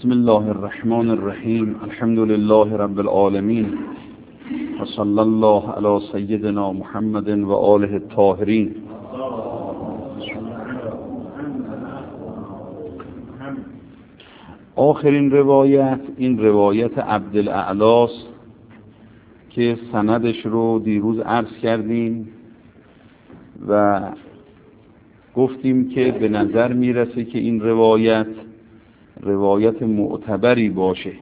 بسم الله الرحمن الرحیم. الحمد لله رب العالمین و صلی الله علی سیدنا محمد و آله الطاهرین. آخرین روایت این روایت عبدالاعلی است که سندش رو دیروز عرض کردیم و گفتیم که به نظر میرسه که این روایت معتبری باشه.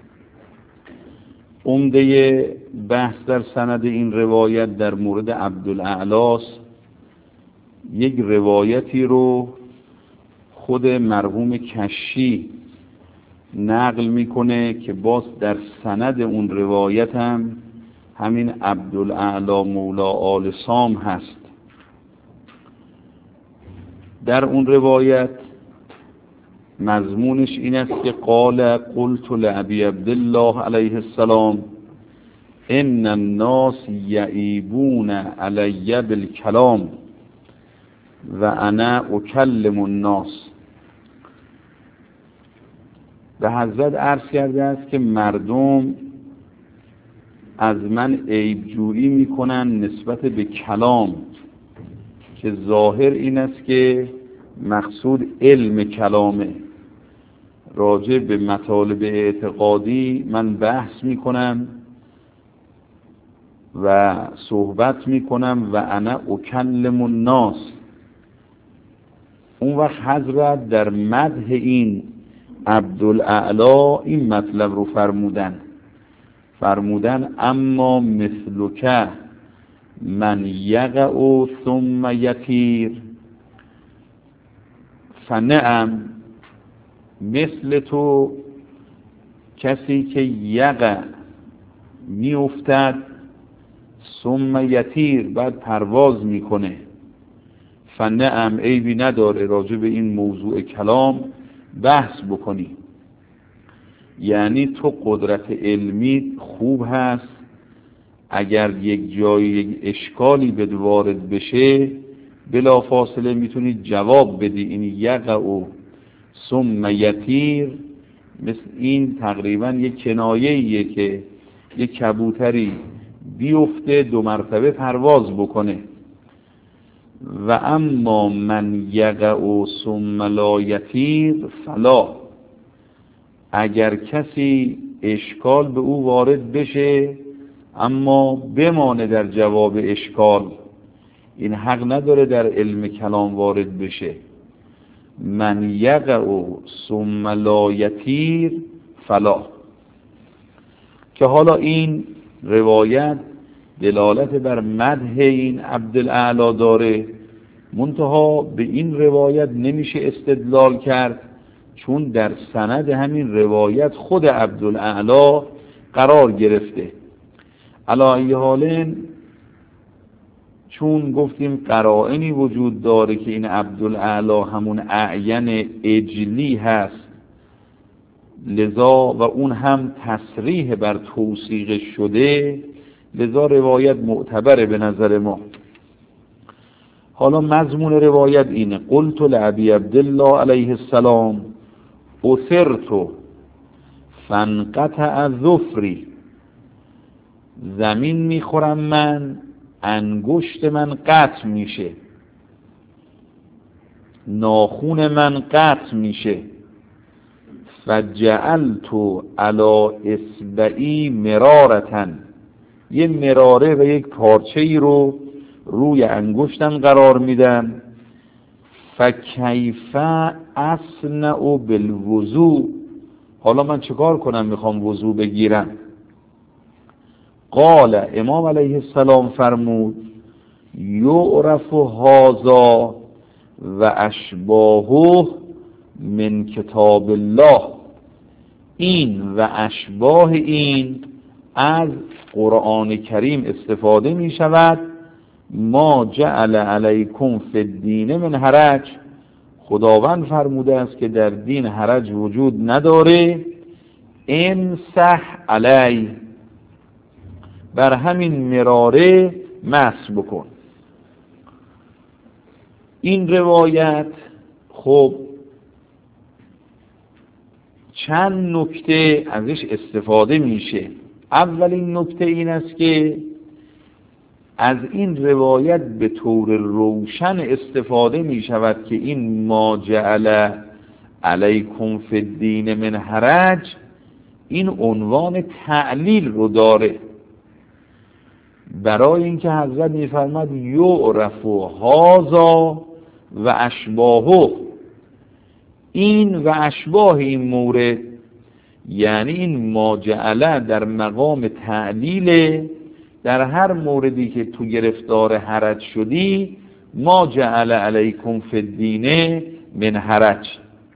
عمده بحث در سند این روایت در مورد عبدالاعلی است. یک روایتی رو خود مرحوم کشی نقل میکنه که باز در سند اون روایت هم همین عبدالاعلی مولا آل سام هست. در اون روایت مضمونش این است که قال قلت لابی عبدالله علیه السلام ان الناس یعیبون علی بالکلام و انا اکلم الناس. به حضرت عرض کرده است که مردم از من عیبجویی میکنن نسبت به کلام، که ظاهر این است که مقصود علم کلامه. راجع به مطالب اعتقادی من بحث میکنم و صحبت میکنم و انا اکلم الناس. اون وقت حضرت در مدح این عبدالاعلی این مطلب رو فرمودن اما مثلک من یقع ثم یطیر فنعم. مثل تو کسی که یقع میافتد ثم یطیر بعد پرواز میکنه، فنعم عیبی نداره راجع به این موضوع کلام بحث بکنی. یعنی تو قدرت علمی خوب هست، اگر یک جای یک اشکالی به وارد بشه بلا فاصله میتونی جواب بدی. این یقع و ثم یطیر مثل این تقریبا یک کنایه‌ایه که یک کبوتری بیفته 2 مرتبه پرواز بکنه. و اما من یقع ثم لا یطیر فلا. اگر کسی اشکال به او وارد بشه اما بمانه در جواب اشکال، این حق نداره در علم کلام وارد بشه. من یقع ثم لا یطیر فلا. که حالا این روایت دلالت بر مدح این عبدالاعلی داره، منتها به این روایت نمیشه استدلال کرد، چون در سند همین روایت خود عبدالاعلی قرار گرفته. علی ای حال چون گفتیم قرائنی وجود داره که این عبدالاعلی همون اعین اجلی هست، لذا و اون هم تصریح بر توثیق شده، لذا روایت معتبره به نظر ما. حالا مضمون روایت اینه: قلت لابی عبدالله علیه السلام اثرت فانقطع ظفری. زمین میخورم من، انگشت من قطع میشه، ناخون من قطع میشه. فجعلت علی اصبعی مرارتن. یه مراره و یک پارچه‌ای رو روی انگشتم قرار میدم. فکیف اصنع بالوضوء. حالا من چیکار کنم؟ میخوام وضو بگیرم. قال امام علیه السلام فرمود یعرف هذا و اشباهه من کتاب الله. این و اشباه این از قرآن کریم استفاده می شود. ما جعل علیکم فی الدین من حرج. خداوند فرموده است که در دین حرج وجود نداره. امسح علی، بر همین مراره مسح بکن. این روایت خب چند نکته ازش استفاده میشه. اولین نکته این است که از این روایت به طور روشن استفاده می شود که این ما جعل علیکم فی الدین من حرج این عنوان تعلیل رو داره، برای اینکه حضرت می‌فرماد یعرف هذا و اشباهه، این و اشباه این مورد، یعنی این ما جعل در مقام تعلیل، در هر موردی که تو گرفتار حرج شدی ما جعل علیکم فی الدین من حرج.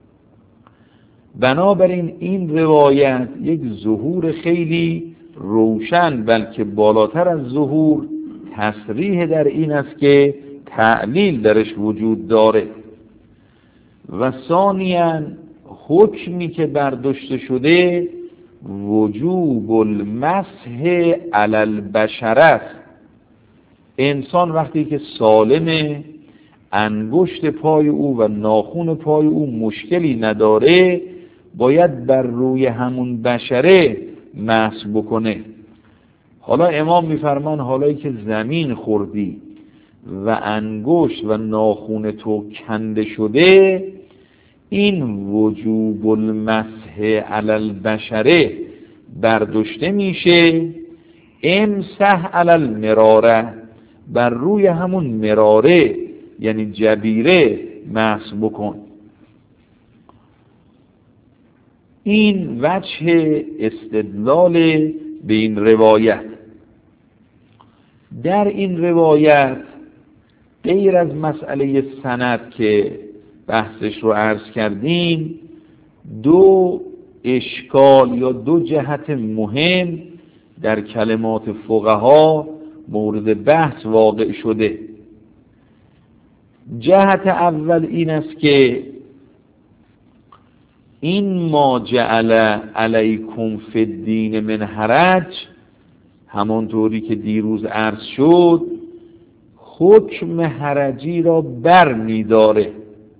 بنابراین این روایت یک ظهور خیلی روشن، بلکه بالاتر از ظهور تصریح در این است که تعلیل درش وجود داره. و ثانیاً حکمی که برداشته شده وجوب المسح علی البشر است. انسان وقتی که سالمه، انگشت پای او و ناخن پای او مشکلی نداره، باید بر روی همون بشره مسح بکنه. حالا امام میفرمان حالایی که زمین خوردی و انگشت و ناخن تو کنده شده، این وجوب المسح علی البشره برداشته میشه امسح علی المراره، بر روی همون مراره یعنی جبیره مسح بکن. این وجه استدلال به این روایت. در این روایت غیر از مسئله سند که بحثش رو عرض کردیم، دو اشکال یا دو جهت مهم در کلمات فقها مورد بحث واقع شده. جهت اول این است که این ما جعل علیکم فی الدین من حرج، همانطوری که دیروز عرض شد، حکم حرجی را بر می‌داره،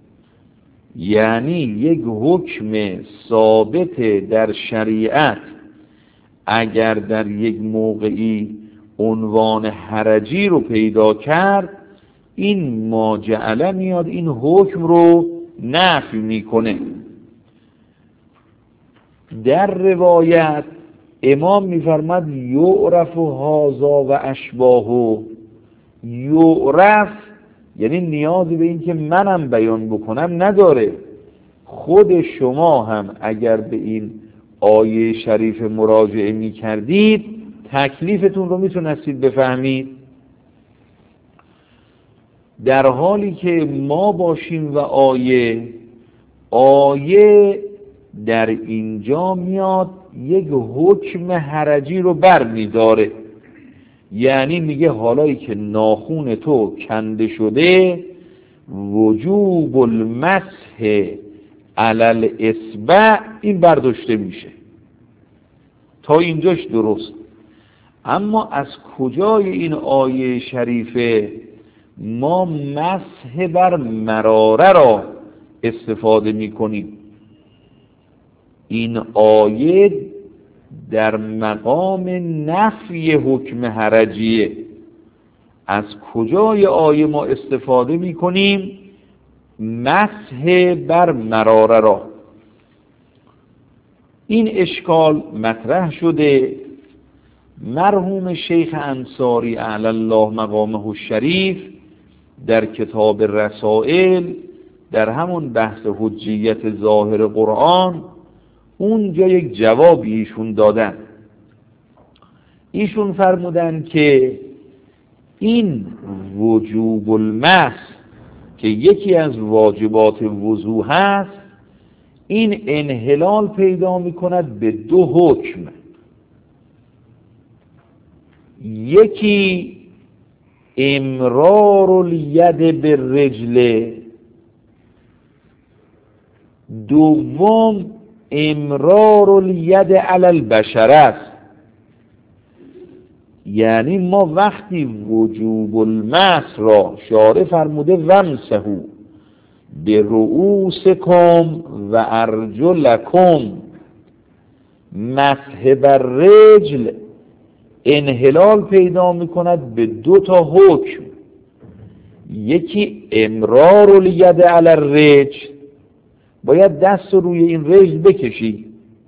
یعنی یک حکم ثابت در شریعت اگر در یک موقعی عنوان حرجی رو پیدا کرد، این ما جعل میاد این حکم رو نفی میکنه. در روایت امام میفرماد یعرف هذا و اشباهه. یعرف یعنی نیازی به این که منم بیان بکنم نداره، خود شما هم اگر به این آیه شریف مراجعه می کردید تکلیفتون رو میتونستید بفهمید. در حالی که ما باشیم و آیه در اینجا میاد یک حکم حرجی رو بر میداره، یعنی میگه حالایی که ناخون تو کنده شده وجوب المسح علی الاصبع این برداشته میشه. تا اینجاش درست. اما از کجای این آیه شریفه ما مسح بر مراره را استفاده میکنیم؟ این آیه در مقام نفی حکم حرجیه. از کجای آیه ما استفاده میکنیم مسح بر مراره را؟ این اشکال مطرح شده. مرحوم شیخ انصاری اعلی الله مقامه الشریف در کتاب رسائل در همون بحث حجیت ظاهر قرآن اونجا یک جوابی ایشون دادن. ایشون فرمودن که این وجوب المسح که یکی از واجبات وضو هست، این انحلال پیدا میکند به دو حکم. یکی امرار الید بالرجل، دوم امرار الید علی البشر است. یعنی ما وقتی وجوب المسح را شارع فرموده وامسحوا برؤوسکم و ارجلکم مسح بر رجل انحلال پیدا میکند به 2 تا حکم. یکی امرار الید علی الرجل، باید دست رو روی این رجل بکشی.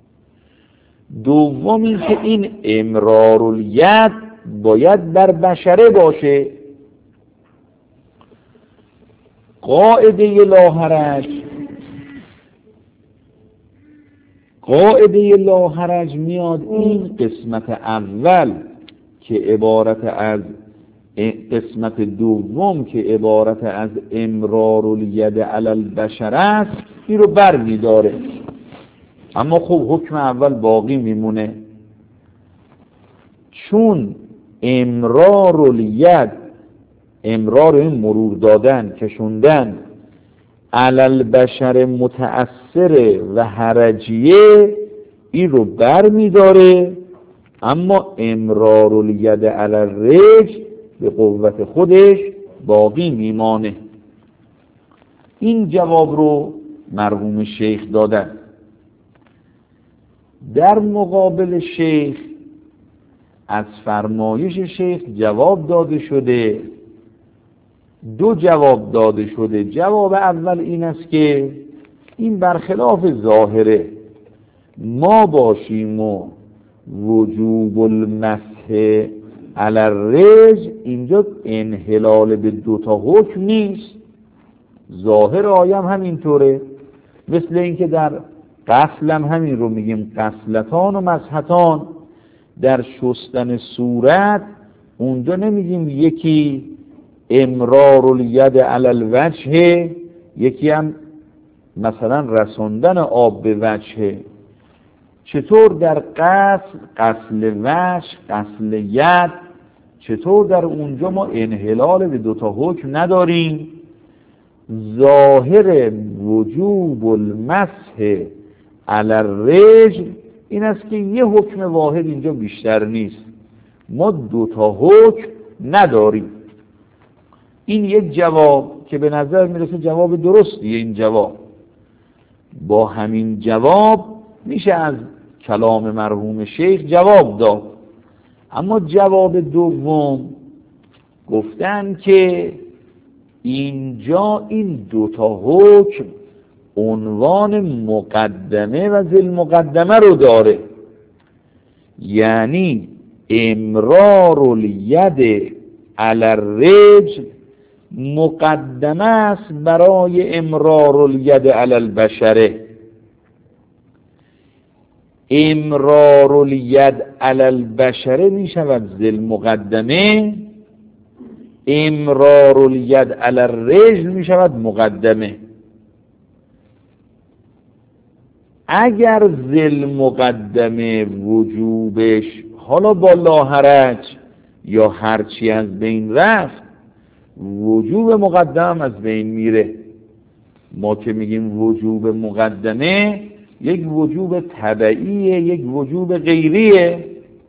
دوم این که این امرار الید باید بر بشره باشه. قاعده لاحرج میاد این قسمت اول که عبارت از قسمت دوم که عبارت از امرار الید علی البشر است این رو بر میداره، اما خب حکم اول باقی میمونه. چون امرار الید، امرار این مرور دادن، کشوندن، علی البشر متأثر و حرجیه، این رو بر میداره، اما امرار الید علی الرجل به قوت خودش باقی میمانه. این جواب رو مرحوم شیخ دادن. در مقابل شیخ از فرمایش شیخ جواب داده شده، 2 جواب داده شده. جواب اول این است که این برخلاف ظاهره ما باشیم و وجوب المسح علی الرجل اینجا انحلال به 2 تا حکم نیست. ظاهر آیه هم همینطوره، مثل اینکه در غسل هم همین رو میگیم غسلتان و مسحتان. در شستن صورت اونجا نمیگیم یکی امرار الید علی الوجه، یکی هم مثلا رساندن آب به وجه. چطور در غسل وجه، غسل ید، چطور در اونجا ما انحلال به 2 تا حکم نداریم؟ ظاهر وجوب المسح علی الرجل این است که یه حکم واحد اینجا بیشتر نیست، ما 2 تا حکم نداریم. این یک جواب که به نظر میرسه جواب درستیه. این جواب با همین جواب میشه از کلام مرحوم شیخ جواب داد. اما جواب دوم گفتن که اینجا این 2 تا حکم عنوان مقدمه و ذی المقدمه رو داره، یعنی امرار الید علی الرجل مقدمه است برای امرار الید علی البشره. امرار الید علی البشره می شود ذی المقدمه، امرار الید علی الرجل می شود مقدمه. اگر ذی المقدمه وجوبش حالا با لاحرج یا هرچی از بین رفت، وجوب مقدم از بین میره. ما که میگیم وجوب مقدمه یک وجوب طبعیه، یک وجوب غیریه.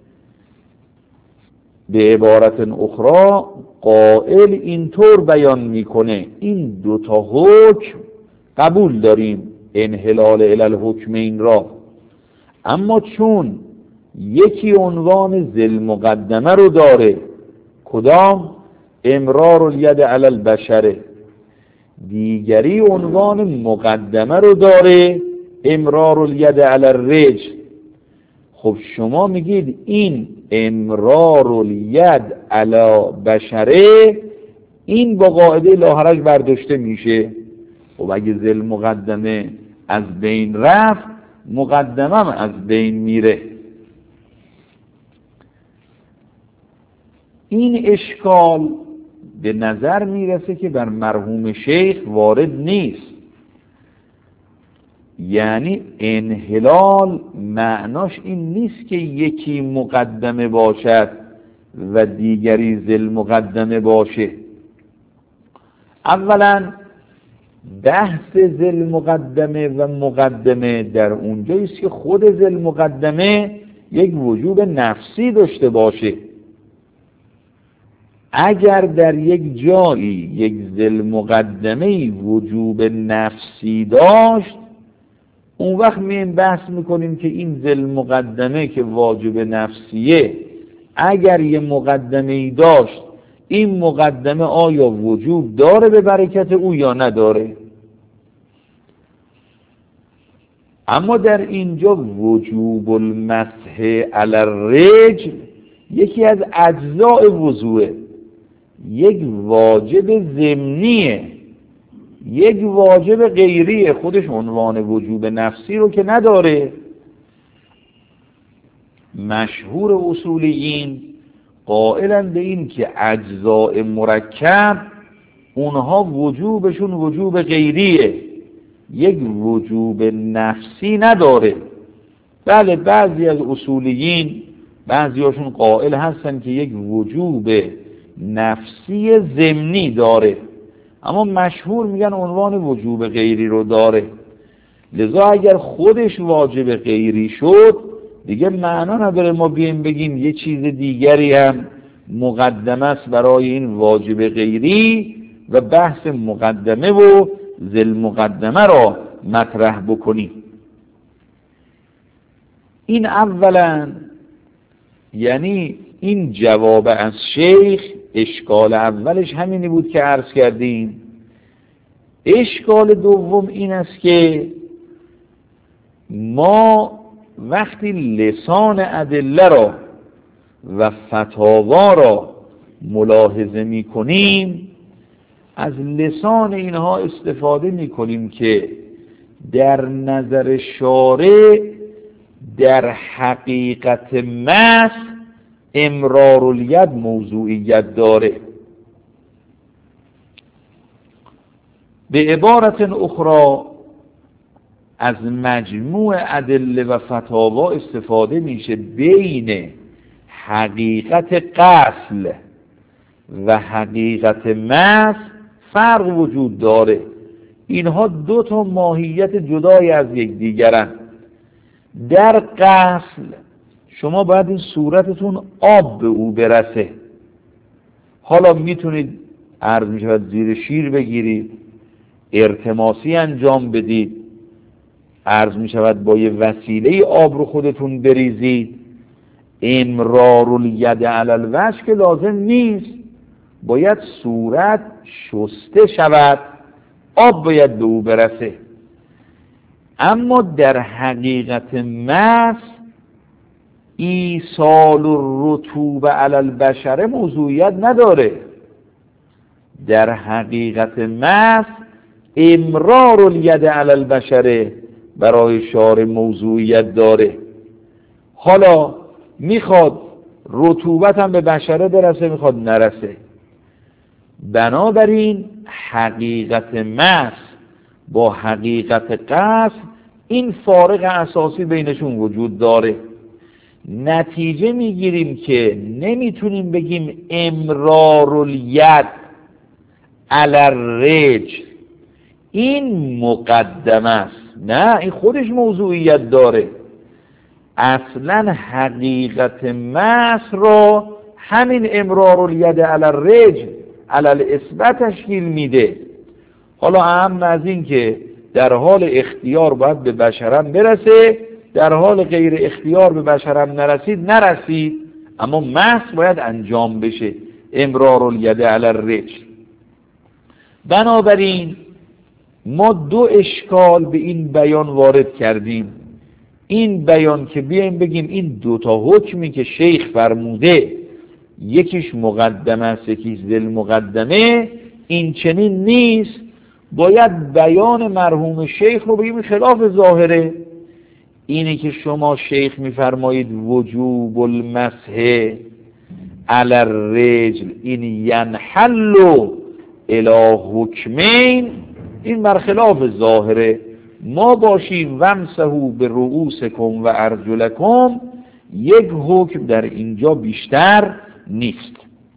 به عبارت اخرى قائل اینطور بیان میکنه این 2 تا حکم قبول داریم، انحلال الی الحکمین را، اما چون یکی عنوان ذی المقدمه رو داره، کدام؟ امرار الید علی البشره، دیگری عنوان مقدمه رو داره، امرار الید علی الرجل. خب شما میگید این امرار الید علی بشره این با قاعده لاحرج برداشته میشه. خب اگه ذی المقدمه از بین رفت، مقدمه از بین میره. این اشکال به نظر میرسه که بر مرحوم شیخ وارد نیست. یعنی انحلال معناش این نیست که یکی مقدمه باشد و دیگری ذی المقدمه باشه. اولا بحث ذی المقدمه و مقدمه در اونجاییست که خود ذی المقدمه یک وجوب نفسی داشته باشه. اگر در یک جایی یک ذی المقدمه وجوب نفسی داشت، اون وقت میایم بحث میکنیم که این ذل مقدمه که واجب نفسیه اگر یه مقدمه ای داشت، این مقدمه آیا وجوب داره به برکت او یا نداره؟ اما در اینجا وجوب المسح علی الرجل یکی از اجزاء وضوئه، یک واجب ضمنیه، یک واجب غیریه، خودش عنوان وجوب نفسی رو که نداره. مشهور اصولیین قائلن به این که اجزاء مرکب اونها وجوبشون وجوب غیریه، یک وجوب نفسی نداره. بله بعضی از اصولیین بعضیاشون قائل هستن که یک وجوب نفسی ضمنی داره، اما مشهور میگن عنوان وجوب غیری رو داره. لذا اگر خودش واجب غیری شد دیگه معنا نداره ما بیایم بگیم یه چیز دیگری هم مقدمه است برای این واجب غیری و بحث مقدمه و ذل مقدمه را مطرح بکنیم. این اولا یعنی این جواب از شیخ اشکال اولش همینی بود که عرض کردیم. اشکال دوم این است که ما وقتی لسان ادله را و فتاوا را ملاحظه می کنیم از لسان اینها استفاده می کنیم که در نظر شارع در حقیقت مسح امرار الید موضوعیت داره. به عبارت اخرى از مجموع ادله و فتاوا استفاده میشه بین حقیقت غسل و حقیقت مسح فرق وجود داره. اینها دو تا ماهیت جدای از یکدیگرن. در غسل شما باید این صورتتون آب به او برسه. حالا میتونید عرض میشود زیر شیر بگیرید، ارتماسی انجام بدید، عرض میشود با یه وسیله آب رو خودتون بریزید. امرار الید علی الوجه که لازم نیست، باید صورت شسته شود، آب باید به او برسه. اما در حقیقت مسح ایصال الرطوبه علی البشره موضوعیت نداره. در حقیقت مسح امرار الید علی البشره برای شارع موضوعیت داره. حالا میخواد رطوبت هم به بشره برسه، میخواد نرسه. بنابراین حقیقت مسح با حقیقت غسل این فارق اساسی بینشون وجود داره. نتیجه میگیریم که نمیتونیم بگیم امرار الید علی الرجل این مقدمه است، نه این خودش موضوعیت داره. اصلا حقیقت مسح را همین امرار الید علی الرجل علی الاثبات تشکیل میده. حالا اهم از این که در حال اختیار باید به بشرم برسه، در حال غیر اختیار به بشرم نرسید، اما مسح باید انجام بشه، امرار الید علی الرجل. بنابراین ما دو اشکال به این بیان وارد کردیم. این بیان که بیایم بگیم این دو تا حکمی که شیخ فرموده یکیش مقدمه است یکیش ذل مقدمه، این چنین نیست. باید بیان مرحوم شیخ رو بگیم خلاف ظاهره. اینی که شما شیخ میفرمایید وجوب المسح علی الرجل این ینحل الی حکمین، این برخلاف ظاهره. ما باشیم ومسحوا برؤوسکم و ارجلکم، یک حکم در اینجا بیشتر نیست.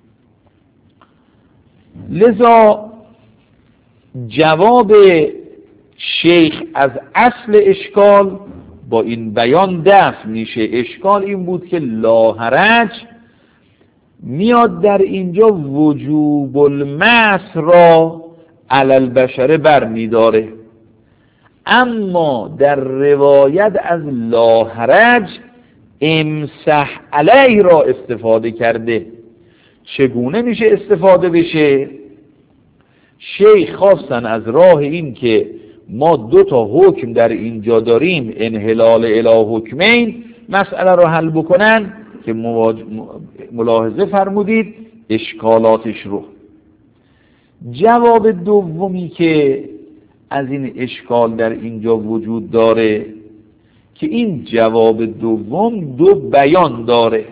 لذا جواب شیخ از اصل اشکال با این بیان دفع میشه. اشکال این بود که لا حرج میاد در اینجا وجوب المسح را علی البشره بر میداره، اما در روایت از لا حرج امسح علیه را استفاده کرده. چگونه میشه استفاده بشه؟ شیخ خواستن از راه این که ما 2 حکم در اینجا داریم، انحلال الی حکمین، مسئله رو حل بکنن که ملاحظه فرمودید اشکالاتش رو. جواب دومی که از این اشکال در اینجا وجود داره که این جواب دوم 2 بیان داره.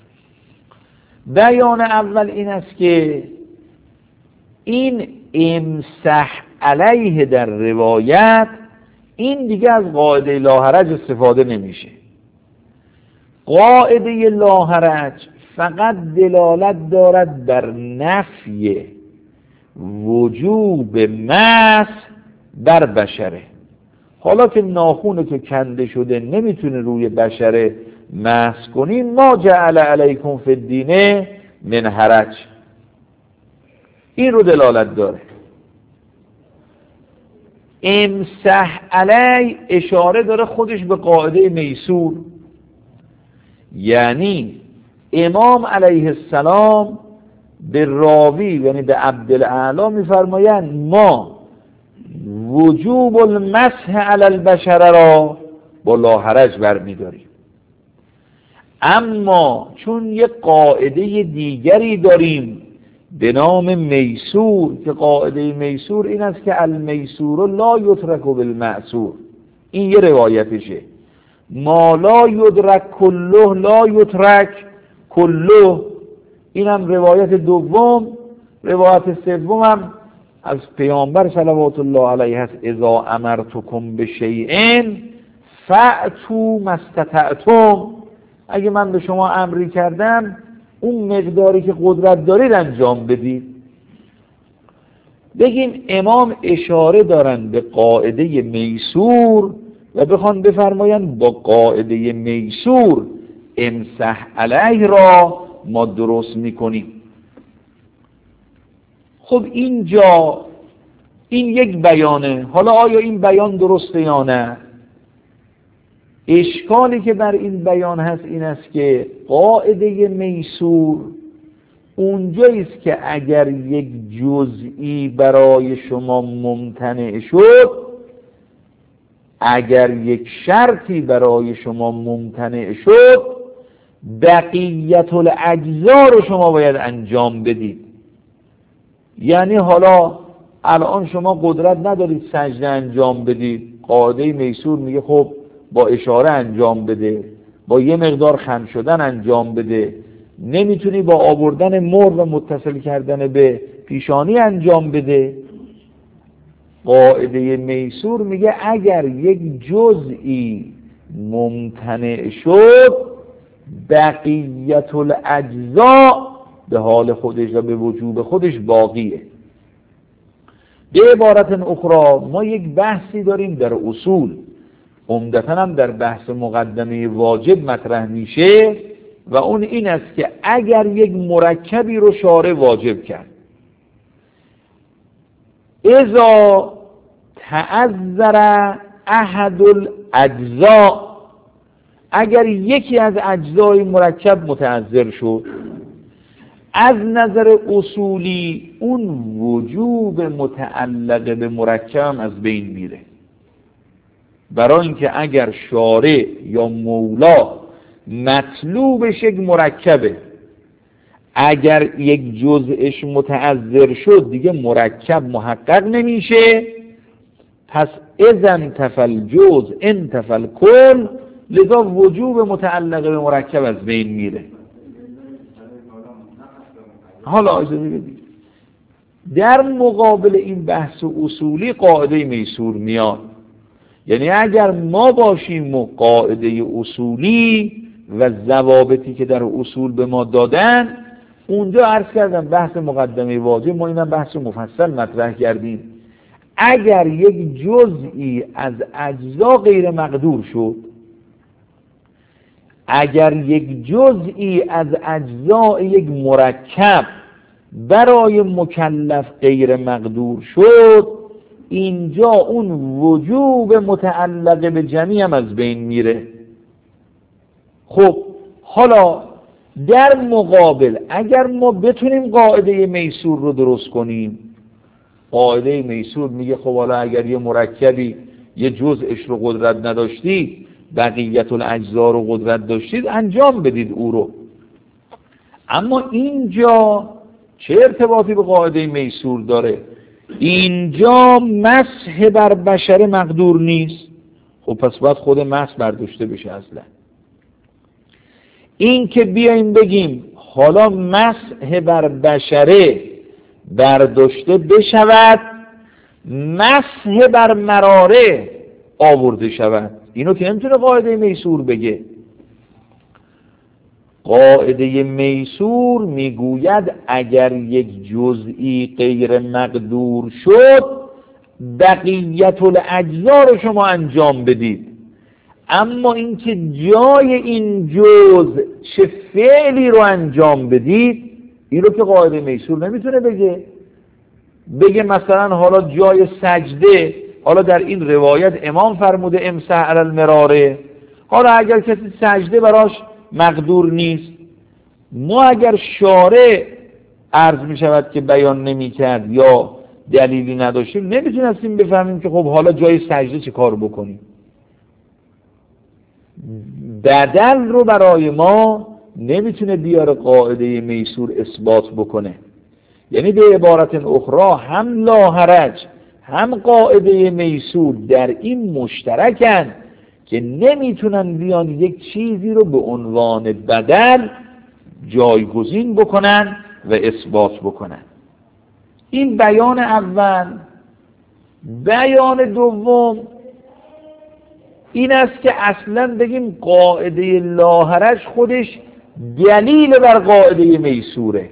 بیان اول این است که این امسح علیه در روایت این دیگه از قاعده لا حرج استفاده نمیشه. قاعده لا حرج فقط دلالت دارد بر نفی وجوب مس بر بشره. حالا که ناخونه که کنده شده نمیتونه روی بشره مس کنیم، ما جعل علیکم فی الدین من حرج، این رو دلالت داره. امسح علی اشاره داره خودش به قاعده میسور، یعنی امام علیه السلام به راوی یعنی به عبدالاعلی میفرمایند ما وجوب المسح علی البشر را با لا حرج برمیداریم، اما چون یک قاعده دیگری داریم به نام میسور که قاعده میسور این است که المیسور لا یترک بالمعسور، این یه روایتشه، ما لا یدرک کله لا یترک کله، این هم روایت دوم. روایت سوم هم از پیامبر صلوات الله علیه است اذا امرتکم بشیء فأتوا ما استطعتم، اگه من به شما امری کردم اون مقداری که قدرت دارید انجام بدید. بگیم امام اشاره دارن به قاعده میسور و بخوان بفرمایند با قاعده میسور امسح علیه را ما درست میکنیم. خب اینجا این یک بیانه، حالا آیا این بیان درسته یا نه؟ اشکالی که بر این بیان هست این است که قاعده میسور اونجایی است که اگر یک جزئی برای شما ممتنع شد، اگر یک شرطی برای شما ممتنع شد، بقیت الاجزا رو شما باید انجام بدید. یعنی حالا الان شما قدرت ندارید سجده انجام بدید، قاعده میسور میگه خب با اشاره انجام بده، با یه مقدار خم شدن انجام بده، نمیتونی با آوردن مر و متصل کردن به پیشانی انجام بده. قاعده میسور میگه اگر یک جزئی ممتنع شد، بقیت الاجزا به حال خودش و به وجوب خودش باقیه. به عبارت اخرى ما یک بحثی داریم در اصول، عمدتاً هم در بحث مقدمه واجب مطرح میشه و اون این است که اگر یک مرکبی رو شارع واجب کرد، اذا تعذر احد الاجزاء، اگر یکی از اجزای مرکب متعذر شد، از نظر اصولی اون وجوب متعلق به مرکب از بین میره. برای اینکه اگر شارع یا مولا مطلوبش یک مرکبه، اگر یک جزءش متعذر شد دیگه مرکب محقق نمیشه، پس اذن تفل جز انتفل کل، لذا وجوب متعلق به مرکب از بین میره. حالا اجازه بدید در مقابل این بحث اصولی قاعده میسور میاد. یعنی اگر ما باشیم و قاعده اصولی و ضوابطی که در اصول به ما دادن، اونجا عرض کردم بحث مقدمه واجب، ما اینم بحث مفصل مطرح کردیم. اگر یک جزئی از اجزا غیر مقدور شد، اگر یک جزئی از اجزای یک مرکب برای مکلف غیر مقدور شد، اینجا اون وجوب متعلق به جمیع هم از بین میره. خب حالا در مقابل اگر ما بتونیم قاعده میسور رو درست کنیم، قاعده میسور میگه خب حالا اگر یه مرکبی یه جزءش رو قدرت نداشتید، بقیت الاجزا رو قدرت داشتید، انجام بدید او رو. اما اینجا چه ارتباطی به قاعده میسور داره؟ اینجا مسح بر بشر مقدور نیست. خب پس باید خود مسح برداشته بشه. اصلا این که بیاییم بگیم حالا مسح بر بشره برداشته بشود، مسح بر مراره آورده شود، اینو که نمیتونه قاعده میسور بگه. قاعده میسور میگوید اگر یک جزئی غیر مقدور شد، بقیت الاجزا رو شما انجام بدید. اما اینکه جای این جزء چه فعلی رو انجام بدید، این رو که قاعده میسور نمیتونه بگه مثلا حالا جای سجده، حالا در این روایت امام فرموده امسح علی المراره، حالا اگر کسی سجده براش مقدور نیست، ما اگر شارع عرض می شود که بیان نمی کرد یا دلیلی نداشتیم، نمیتونستیم بفهمیم که خب حالا جای سجده چه کار بکنیم. بدل رو برای ما نمیتونه بیاره قاعده میسور اثبات بکنه. یعنی به عبارت اخرى هم لاحرج هم قاعده میسور در این مشترکن که نمیتونن بیان یک چیزی رو به عنوان بدل جایگزین بکنن و اثبات بکنن. این بیان اول. بیان دوم این است که اصلا بگیم قاعده لاحرج خودش دلیل بر قاعده میسوره.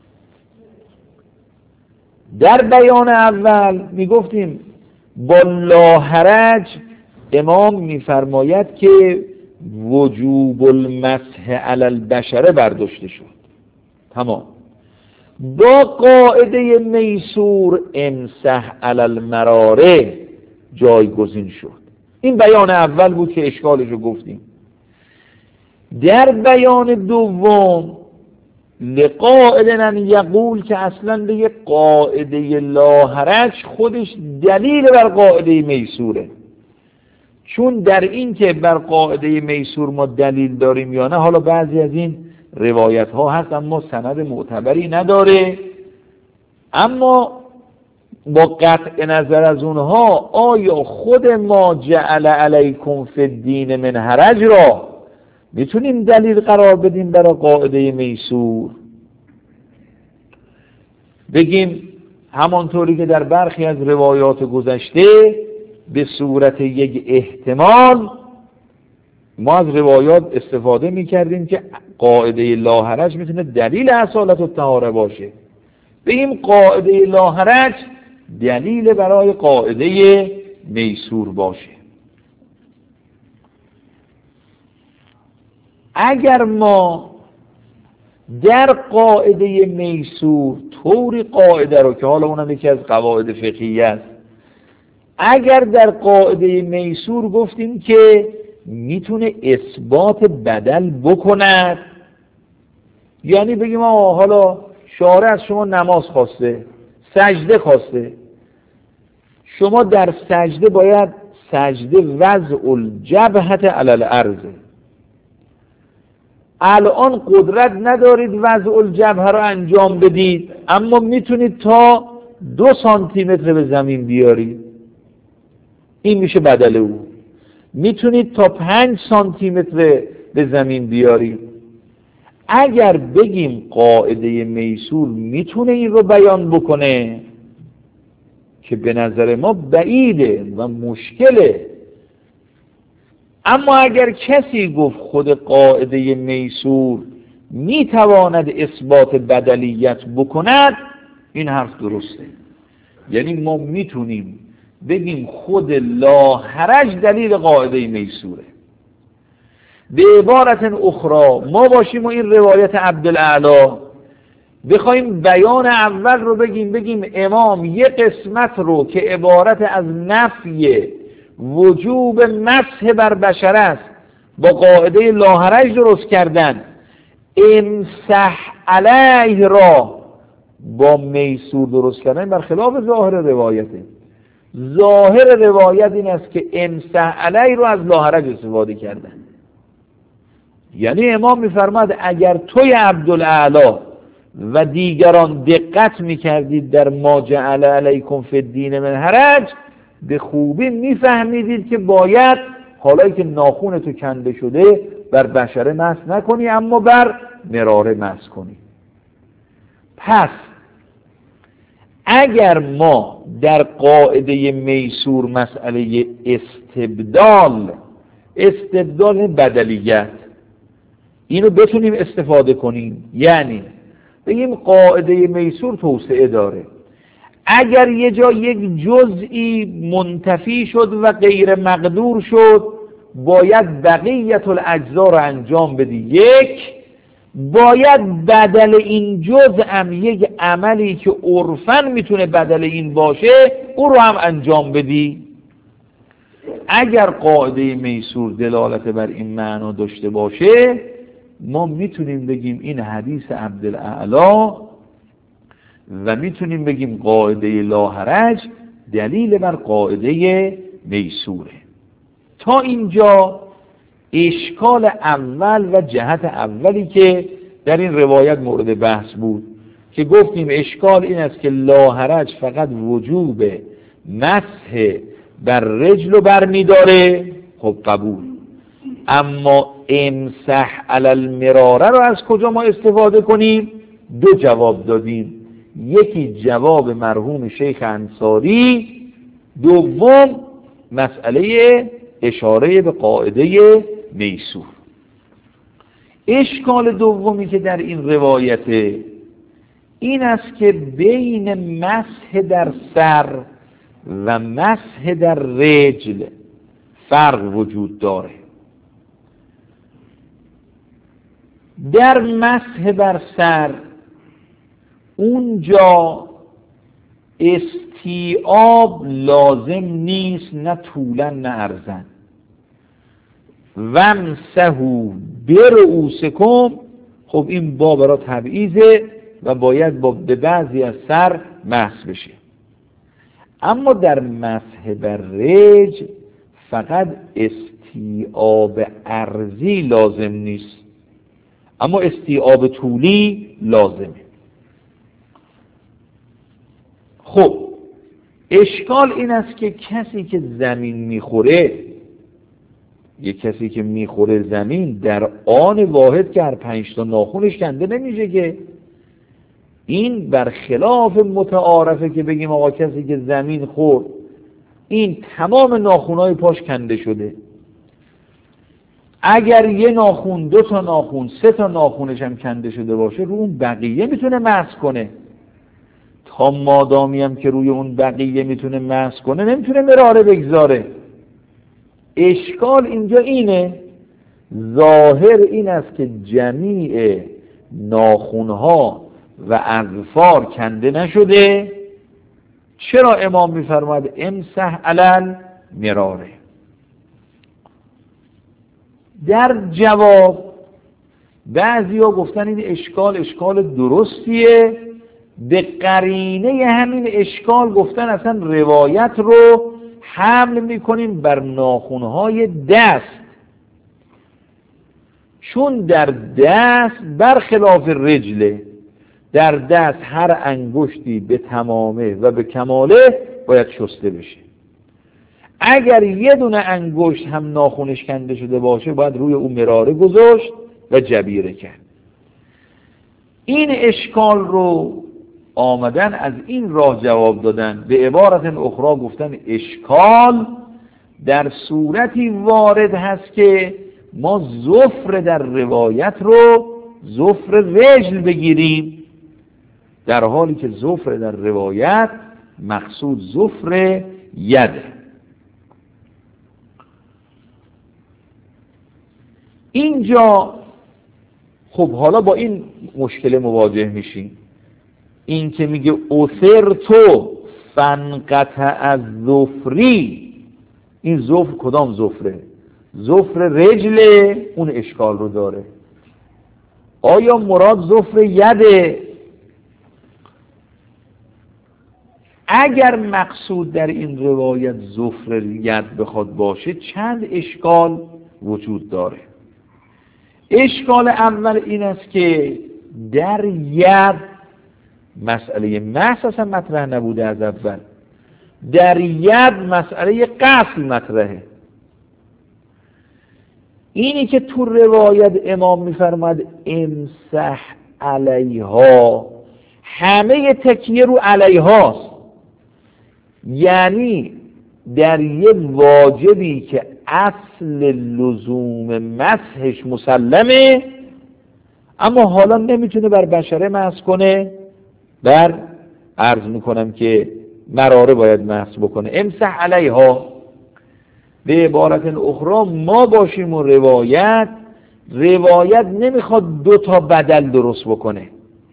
در بیان اول میگفتیم با لاحرج امام میفرماید که وجوب المسح علی البشره برداشته شد، تمام. با قاعده میسور امسح علی المراره جایگزین شد. این بیان اول بود که اشکالش رو گفتیم. در بیان دوم لقائل ان یقول که اصلا به یک قاعده لاحرج خودش دلیل بر قاعده میسوره. چون در این که بر قاعده میسور ما دلیل داریم یا نه، حالا بعضی از این روایت ها هست اما سند معتبری نداره، اما با قطع نظر از اونها آیا خود ما جعل علیکم فی الدین من حرج را میتونیم دلیل قرار بدیم برای قاعده میسور؟ بگیم همانطوری که در برخی از روایات گذشته به صورت یک احتمال ما از روایات استفاده میکردیم که قاعده لاحرج میتونه دلیل اصالت الطهاره باشه. بگیم قاعده لاحرج دلیل برای قاعده میسور باشه. اگر ما در قاعده میسور طوری قاعده رو که حالا اونم یکی از قواعد فقهی است، اگر در قاعده میسور گفتیم که میتونه اثبات بدل بکند، یعنی بگیم حالا شارع از شما نماز خواسته، سجده خواسته، شما در سجده باید سجده وضع الجبهة علی الارض، الان قدرت ندارید وضع الجبهه رو انجام بدید، اما میتونید تا 2 سانتیمتر به زمین بیارید، این میشه بدل او. میتونید تا 5 سانتیمتر به زمین بیارید. اگر بگیم قاعده میسور میتونه این رو بیان بکنه که به نظر ما بعیده و مشکله، اما اگر کسی گفت خود قاعده میسور میتواند اثبات بدلیت بکند، این حرف درسته. یعنی ما میتونیم بگیم خود لاحرج دلیل قاعده میسوره. به عبارت اخرى ما باشیم و این روایت عبدالاعلی بخوایم بیان اول رو بگیم امام یه قسمت رو که عبارت از نفی وجوب مسح بر بشر است با قاعده لاحرج درست کردن، امسح علیه را با میسور درست کردن بر خلاف ظاهر روایته. ظاهر روایت این است که امسح علیه رو از لاحرج استفاده کردن. یعنی امام میفرماد اگر توی عبدالاعلی و دیگران دقت میکردید در ما جعل علیکم فی الدین من حرج، به خوبی میفهمیدید که باید حالا که ناخون تو کنده شده بر بشره مسح نکنی، اما بر مراره مسح کنی. پس اگر ما در قاعده میسور مسئله استبدال بدلیت اینو بتونیم استفاده کنیم، یعنی بگیم قاعده میسور توسعه داره، اگر یه جا یک جزئی منتفی شد و غیر مقدور شد باید بقیت الاجزا رو انجام بدی. یک، باید بدل این جزء هم یک عملی که عرفاً میتونه بدل این باشه او رو هم انجام بدی. اگر قاعده میسور دلالت بر این معنا داشته باشه ما میتونیم بگیم این حدیث عبدالاعلی و میتونیم بگیم قاعده لاحرج دلیل بر قاعده میسوره. تا اینجا اشکال اول و جهت اولی که در این روایت مورد بحث بود که گفتیم اشکال این است که لاحرج فقط وجوب مسح بر رجل رو برمیداره، خب قبول، اما امسح علی المراره رو از کجا ما استفاده کنیم؟ دو جواب دادیم، یکی جواب مرحوم شیخ انصاری، دوم مسئله اشاره به قاعده میسور. اشکال دومی که در این روایت این است که بین مسح در سر و مسح در رجل فرق وجود داره. در مسح بر سر اونجا استیعاب لازم نیست، نه طولا نه عرضا. وامسحوا برؤوسکم، خب این با برای تبعیضه و باید به بعضی از سر مسح بشه. اما در مسح بر رجل فقط استیعاب عرضی لازم نیست، اما استیعاب طولی لازمه. خب اشکال این است که کسی که زمین میخوره، یک کسی که میخوره زمین در آن واحد که هر 5 تا ناخونش کنده نمیشه که. این برخلاف متعارفه که بگیم آقا کسی که زمین خورد این تمام ناخونهای پاش کنده شده. اگر یه ناخون، 2 تا ناخون، 3 تا ناخونش هم کنده شده باشه رو اون بقیه میتونه مسح کنه. تا مادامی هم که روی اون بقیه میتونه مسح کنه نمیتونه مراره بگذاره. اشکال اینجا اینه، ظاهر این است که جمیع ناخونها و اظفار کنده نشده. چرا امام میفرماد امسح علی المراره؟ در جواب بعضیا گفتن این اشکال درستیه، به قرینه همین اشکال گفتن اصلا روایت رو حمل میکنیم بر ناخونهای دست، چون در دست برخلاف رجله، در دست هر انگشتی به تمامه و به کماله باید شسته بشه. اگر یه دونه انگشت هم ناخونش کنده شده باشه باید روی اون مراره گذاشت و جبیره کرد. این اشکال رو آمدن از این راه جواب دادن، به عبارت اخرى گفتن اشکال در صورتی وارد هست که ما ظفر در روایت رو ظفر رجل بگیریم، در حالی که ظفر در روایت مقصود ظفر یده. اینجا خب حالا با این مشکل مواجه میشیم این که میگه اثر تو فنقطع از ظفری، این ظفر کدام ظفره؟ ظفر رجله، اون اشکال رو داره. آیا مراد ظفر یده؟ اگر مقصود در این روایت ظفر ید بخواد باشه چند اشکال وجود داره. اشکال اول این است که در ید مسئله مس اصلا مطرح نبوده از اول، در ید مسئله غسل مطرحه. اینی که تو روایت امام میفرماد امسح علیها، همه تکیه رو علیهاست، یعنی در یه واجبی که اصل لزوم مسحش مسلمه اما حالا نمیتونه بر بشره مسح کنه، بر عرض میکنم که مراره باید مسح بکنه. امسح علیها به عبارت اخرى ما باشیم و روایت نمیخواد دو تا بدل درست بکنه،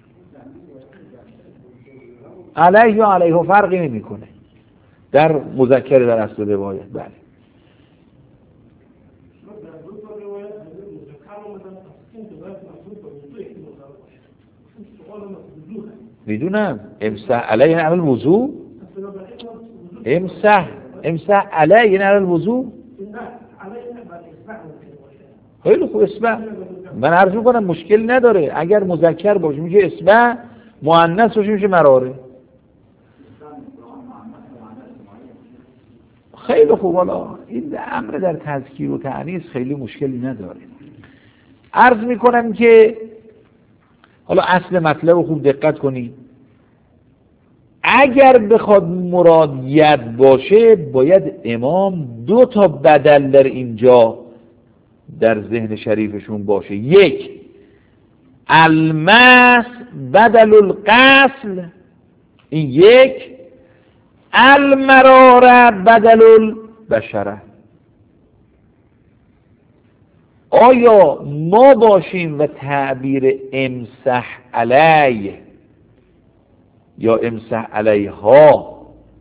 علیه یا علیها فرقی نمیکنه در مذکر در اصل روایت. بله میدونم امسح علیه یعنی عمل وضو، امسح علیه یعنی عمل وضو. خیلی خوب، اسبع من عرض میکنم مشکل نداره، اگر مذکر باشه میشه اسبع، مؤنث باشه میشه مراره. خیلی خوب، حالا این امر در تذکیر و تأنیث خیلی مشکلی نداره. عرض میکنم که حالا اصل مطلب رو خوب دقت کنید. اگر بخواد مراد ید باشه باید امام دو تا بدل در اینجا در ذهن شریفشون باشه. یک، المس بدل الغسل، این یک، المراره بدل البشره. آیا ما باشیم و تعبیر امسح علیه یا امسح علیها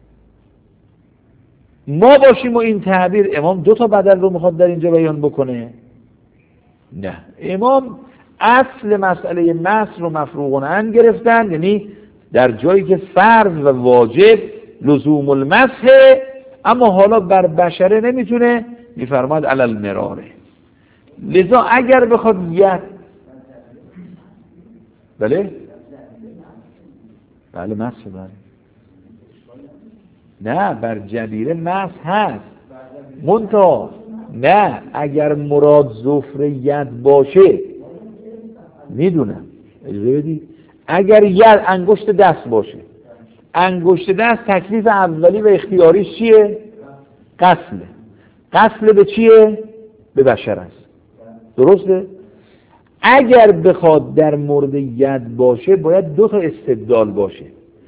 ما باشیم و این تعبیر امام دو تا بدل رو میخواد در اینجا بیان بکنه؟ نه، امام اصل مسئله مسح رو مفروغ عن گرفتن، یعنی در جایی که فرض و واجب لزوم المسح اما حالا بر بشره نمیتونه، میفرماد علی المراره. لذا اگر بخواد بله مسح، بله نه بر جبیره مسح هست منتها نه اگر مراد ظفر ید باشه، میدونم اجازه بدید، اگر ید انگشت دست باشه، انگشت دست تکلیف اولی و اختیاریش چیه؟ غسله. غسل به چیه؟ به بشر است، درسته؟ اگر بخواد در مورد ید باشه باید دو تا استدلال باشه.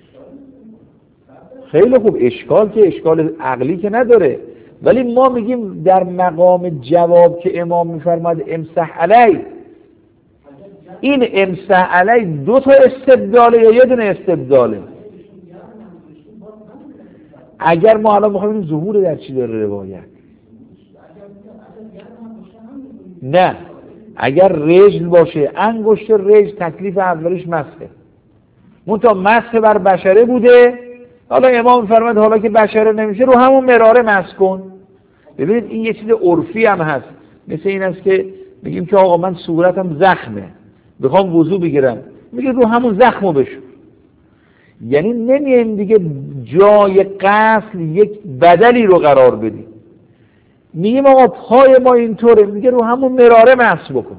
خیلی خوب، اشکال که اشکال عقلی که نداره، ولی ما میگیم در مقام جواب که امام میفرماد امسح علی، این امسح علی دو تا استدلاله یا یه دونه استدلاله؟ اگر ما الان میخوایم این ظهور در چی داره روایت؟ نه، اگر رجل باشه، انگشت رجل تکلیف اولیش مسحه، منتها مسح بر بشره بوده، حالا امام میفرماد حالا که بشره نمیشه رو همون مراره مسح کن. ببینید این یه چیز عرفی هم هست، مثل این است که میگیم که آقا من صورتم زخمه بخوام وضو بگیرم، میگه رو همون زخمو بشور. یعنی نمیایم دیگه جای غسل یک بدلی رو قرار بدیم، میگیم آقا پای ما اینطوره، میگه رو همون مراره مسح بکن.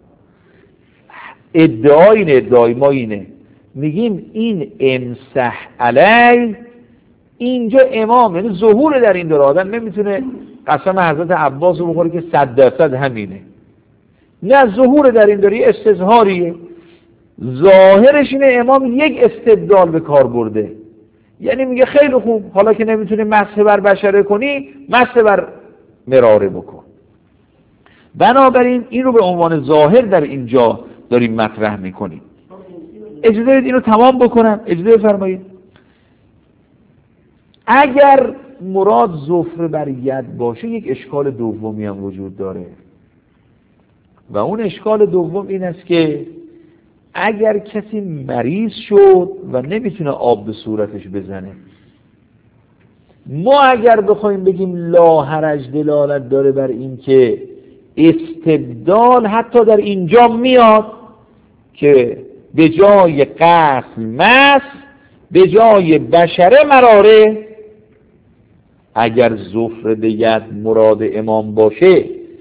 ادعای ما اینه، میگیم این امسح علی اینجا امام، یعنی ظهور در این داره، آدم نمیتونه قسم حضرت عباس رو بخوره که 100% همینه، نه، ظهور در این داره، استظهاریه. ظاهرش اینه امام یک استدلال به کار برده، یعنی میگه خیلی خوب، حالا که نمیتونی مسح بر بشره کنی، مسح بر مراره بکن. بنابراین این رو به عنوان ظاهر در اینجا داریم مطرح میکنیم. اجازه بدید اینو تمام بکنم، اجازه بفرمایید. اگر مراد ظفر بر ید باشه یک اشکال دومی هم وجود داره و اون اشکال دوم این است که اگر کسی مریض شد و نمیتونه آب به صورتش بزنه، ما اگر بخوایم بگیم لا حرج دلالت داره بر این که استبدال حتی در اینجا میاد که به جای غسل مس، به جای بشره مراره. اگر ظفر به ید مراد امام باشه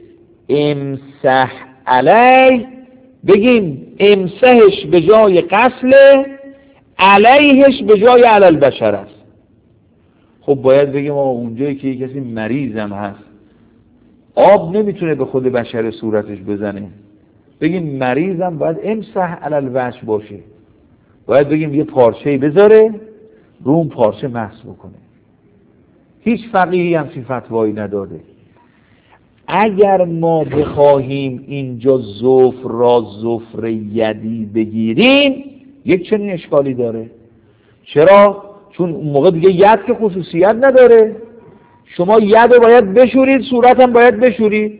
امسح علیه، بگیم امسحش به جای غسل، علیهش به جای علی البشر است. خب باید بگیم اونجایی که کسی مریض هم هست آب نمیتونه به خود بشر صورتش بزنه، بگیم مریضم باید امسح علی الوجه باشه، باید بگیم یه پارچه‌ای بذاره رو اون پارچه مسح بکنه. هیچ فقیهی همچین فتوایی نداده. اگر ما بخواهیم اینجا ظفر را ظفر یدی بگیریم یک چنین اشکالی داره. چرا؟ چون اون موقع دیگه ید که خصوصیت نداره، شما ید رو باید بشورید، صورت هم باید بشورید.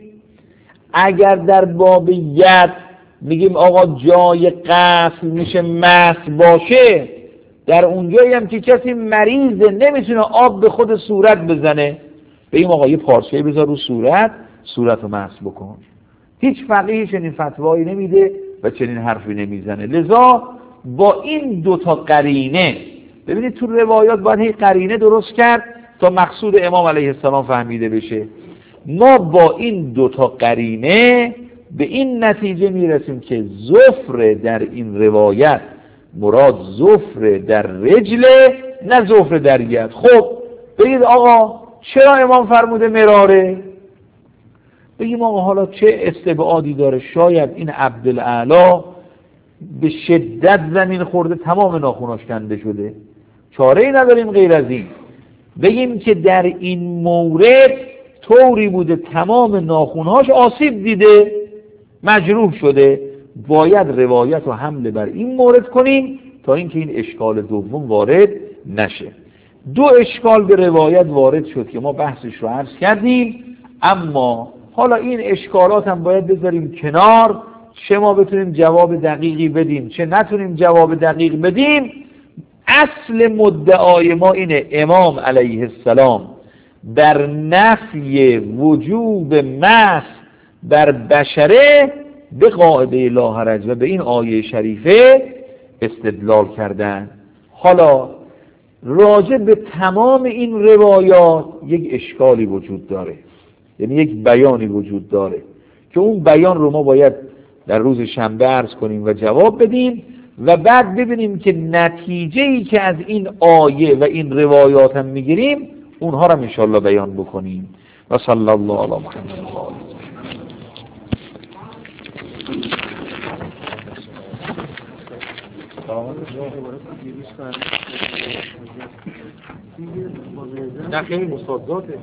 اگر در باب ید میگیم آقا جای غسل میشه مسح باشه، در اونجایی هم که کسی مریضه نمیتونه آب به خود صورت بزنه، بگیم آقا یه پارچه‌ای بذار رو صورت رو مسح بکن. هیچ فقیهی چنین فتوایی نمیده و چنین حرفی نمیزنه. لذا با این دوتا قرینه، ببینید تو روایات باید هی قرینه درست کرد تا مقصود امام علیه السلام فهمیده بشه. ما با این دوتا قرینه به این نتیجه میرسیم که ظفر در این روایت مراد ظفر در رجله، نه ظفر در ید. خب بگید آقا چرا امام فرموده مراره؟ بگیم آقا حالا چه استبعادی داره؟ شاید این عبدالاعلی به شدت زمین خورده، تمام ناخناش کنده شده، چاره ای نداریم غیر از این. بگیم که در این مورد طوری بوده تمام ناخنهاش آسیب دیده، مجروح شده، باید روایت رو حمله بر این مورد کنیم تا اینکه این اشکال دوم وارد نشه. دو اشکال به روایت وارد شد که ما بحثش رو عرض کردیم، اما حالا این اشکالات هم باید بذاریم کنار، چه ما بتونیم جواب دقیقی بدیم چه نتونیم جواب دقیق بدیم. اصل مدعای ما اینه امام علیه السلام در نفی وجوب مسح بر بشره به قاعده لا حرج و به این آیه شریفه استدلال کردن. حالا راجع به تمام این روایات یک اشکالی وجود داره، یعنی یک بیانی وجود داره که اون بیان رو ما باید در روز شنبه عرض کنیم و جواب بدیم و بعد ببینیم که نتیجه‌ای که از این آیه و این روایات هم میگیریم اونها رو ان شاءالله بیان بکنیم. و صلی الله علی محمد و آله. نه خیلی مصادات